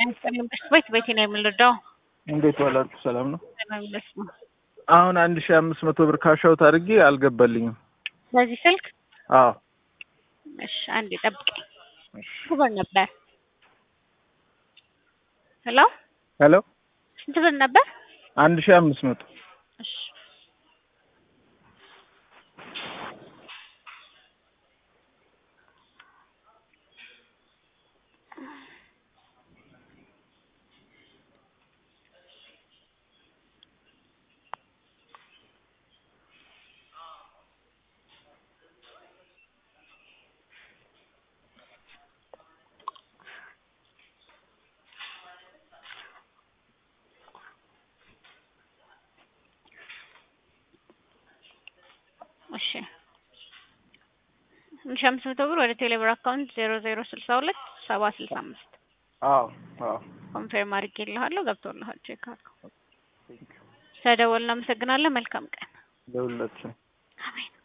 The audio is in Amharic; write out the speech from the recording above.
ቤት ነው የምንረዳው። እንዴት ዋላችሁ? ሰላም ነው? ሰላም ነው። አሁን 1500 ብር ካሻውት አድርጌ አልገባልኝም። በዚህ ስልክ? አዎ። እሺ አንዴ ጠብቀኝ። ብር ነበር? ሄሎ ሄሎ፣ ስንት ብር ነበር? 1500። እሺ እሺ 1500 ብር ወደ ቴሌብር አካውንት 0062 765 አዎ ኮንፈርም አድርጌልሃለሁ። ገብቶልሃል። ቼክ አድርገው። ስለደወልን እናመሰግናለን። መልካም ቀን ለሁላችሁ። አሜን።